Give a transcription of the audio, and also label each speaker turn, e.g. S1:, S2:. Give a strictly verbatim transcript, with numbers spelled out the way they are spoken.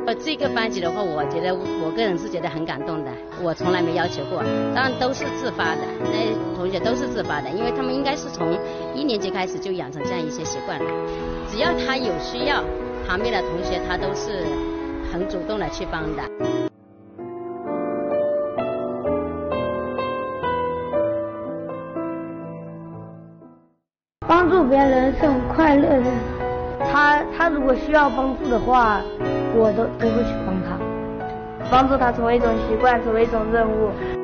S1: 呃，这个班级的话，我觉得我个人是觉得很感动的。我从来没要求过，当然都是自发的，那同学都是自发的，因为他们应该是从一年级开始就养成这样一些习惯了。只要他有需要，旁边的同学他都是很主动的去帮的。
S2: 帮助别人是很快乐的。他他如果需要帮助的话，我都都会去帮他，帮助他成为一种习惯，成为一种任务。